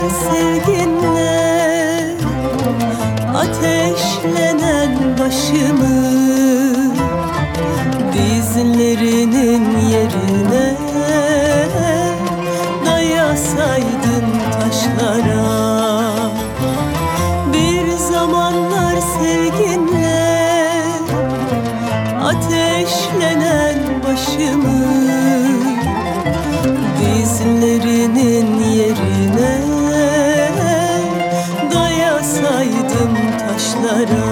sevginle ateşlenen başımı dizlerinin yerine dayasaydın taşlara. Bir zamanlar sevginle ateşlenen başımı dizlerinin yerine dayasaydım taşlara.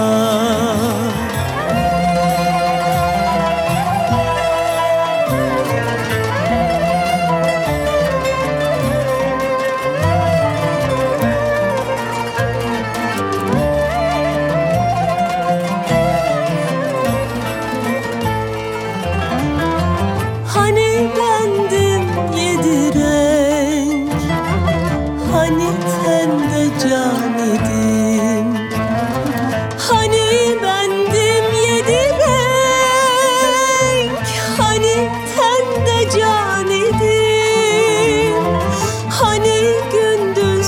Hani bendim yedi renk, hani tende can idim. Hani bendim yedi renk, hani tende can idim. Hani gündüz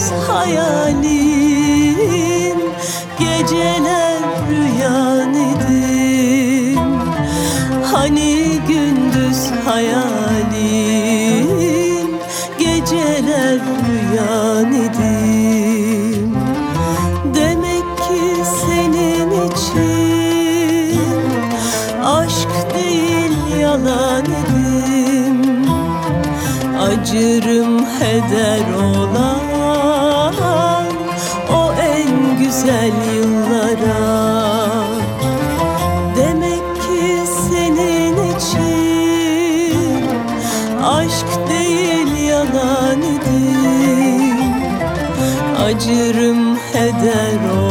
hayalim, geceler rüyan idim. Hani gündüz hayalim, geceler rüyan idim. Demek ki senin için aşk değil yalan idim. Acırım heder olan o en güzel yıllara. Aşk değil yalan idim, acırım heder